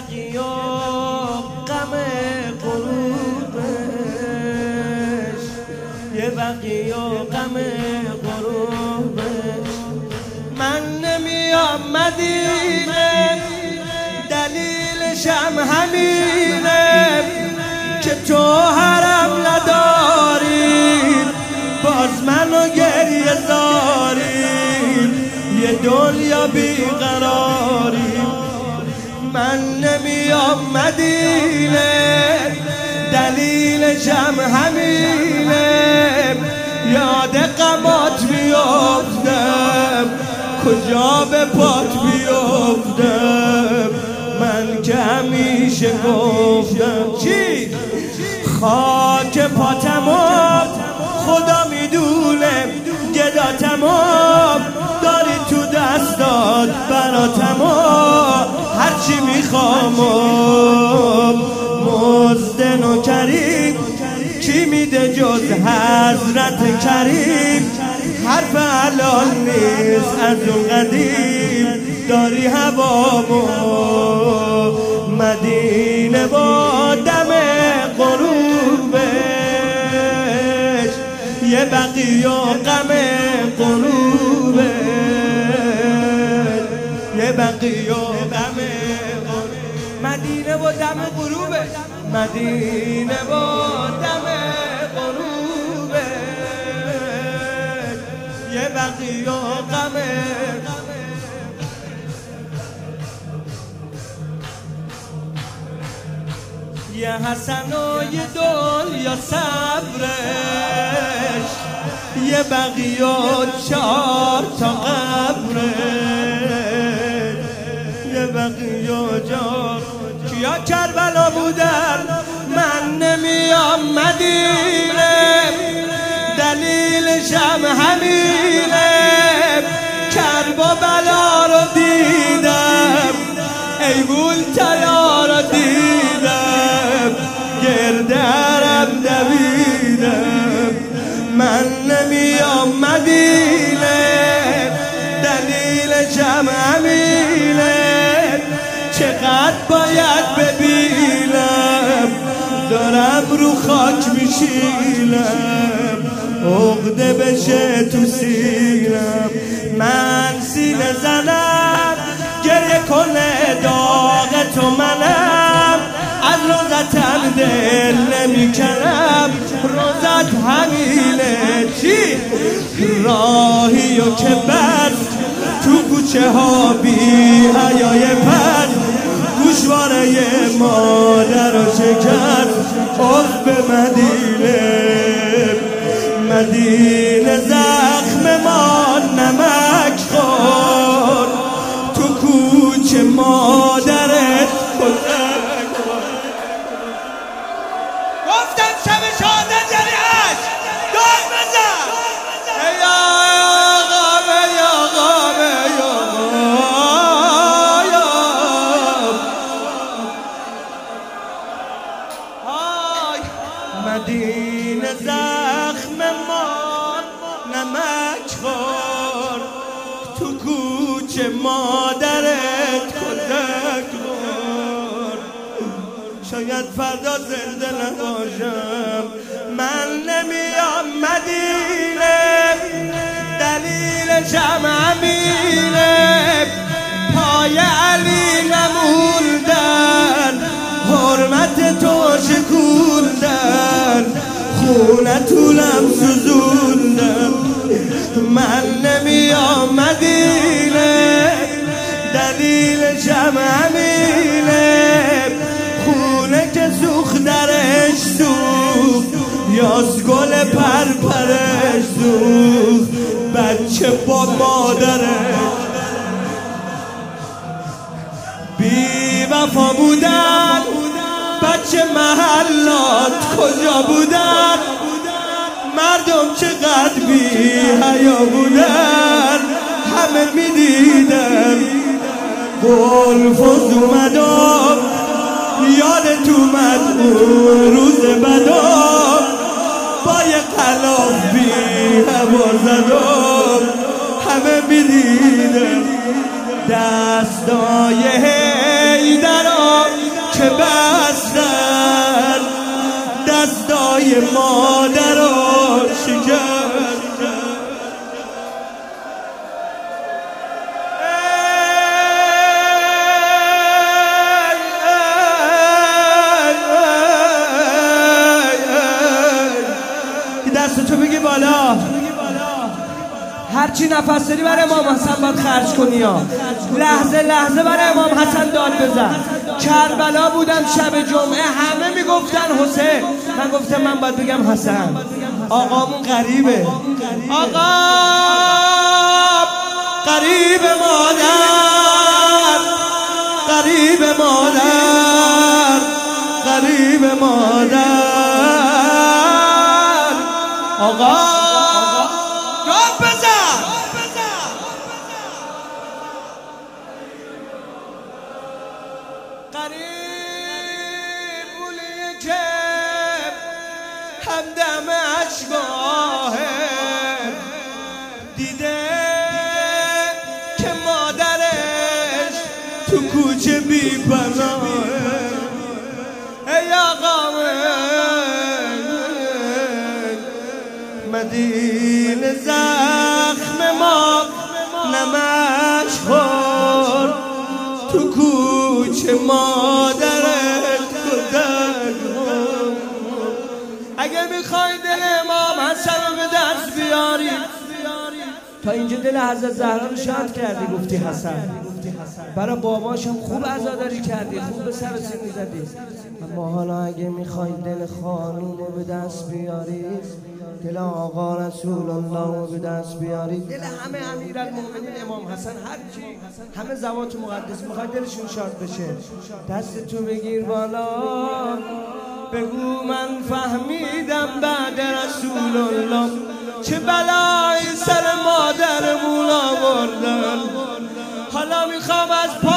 بقی و غم غروبش، یه بقی و غم غروبش. من نمیام مدینه دلیلشم همینه که تو حرم نداری، باز منو گریه داری، یه دنیا بیقراری. من نمیام مدینه دلیلشم همینه، یاد غمات بیفتم کجا به پات بیفتم. من که همیشه گفتم چی؟ خاک پاتمام خدا میدونه، گداتمام داری تو دستات براتمام. هرچی میخوام مزد نوکری کی میده جز حضرت کریم. حرف حلال نیست از اون قدیم، داری هوامو مدینه با دم غروبش، یه بقی و غم غروبش، یه بقی و غم مدینه با دم غروبش، مدینه با دم غروبش، یه بقی و غم. یه حسن و یه دنیا صبرش، یه بقی و 4 تا قبرش، یه بقی و جار. کیا کربلا بودن من نمیام مدینه دلیلشم همینه، کرب و بلا رو دیدم، ایوون تلا رو دیدم، گرد عرب دویدم. من نمیام مدینه دلیلشم همینه، چقدر باید ببینم دارم رو خاک میشیلم، عقده بشه تو سینم. من سینه زنم گریه کنه داغ تو منم، از روزتم دل نمیکنم، روزت همینه چی؟ راهیو که بست تو کوچه ها بی حیای پد، گوشواره مادر رو شکست به مدینه. مدینه زخم ما نمک خور، تو کوچه مادرت کتک. گفتم شب شهادت یعنی عشق، داد بزن ای آقا ای آقا ای آقا. مدینه زخم ما نمک خور، تو کوچه مادرت کتک خور. شاید فردا زنده نباشم، من نمیام مدینه دلیلشم همینه، پای علی نموندن، حرمت تو شکوندن، خونه طولم سوزوندم. من نمیام مدینه دلیلشم همینه، خونه که سوخت درش سوخت، یاس گل پرپرش سوخت، بچه با مادرش بی وفا بودن. بچه محلات کجا بودن؟ مردم چقدر بی حیا بودن، همه میدیدن. گلفوز اومدم یادت اومد اون روز بدم، با یه قلاب بی هوا زدم، همه میدیدن. دستای حیدرم دستای مادر رو شکست. دستتو بگی بالا، هرچی نفس داری برای امام حسن باید خرج کنی ها. لحظه لحظه برای امام حسن داد بزن. کربلا بودم شب جمعه، همه میگفتن حسین، من گفتم من باید بگم حسن. آقامون غریبه، آقا غریب مادر، غریب مادر، غریب مادر. آقا داد بزن. غریب بولیه که همدم اشگاهه، دیده که مادرش تو کوچه بی پناهه. ای آقا مدینه زخم ما نمش خورد، تو کوچه مادرت کتک خورد. اگه میخوای دل امام حسن رو به دست بیاری، تا اینجا دل حضرت زهرا رو شاد کردی، گفتی حسن. برای باباشم خوب عزاداری کردی، خوب به سر سینی زدی. اما حالا اگه میخوای دل خانوم رو به دست بیاری، دل آقا رسول الله رو به دست بیاری، دل همه امیرالمومنین امام حسن، هر کی همه زوات مقدس میخوای دلشون شاد بشه، دستتو بگیر بالا، بگو من فهمیدم بعد رسول الله چه بلایی سر مادرمون آوردن. حالا میخوام از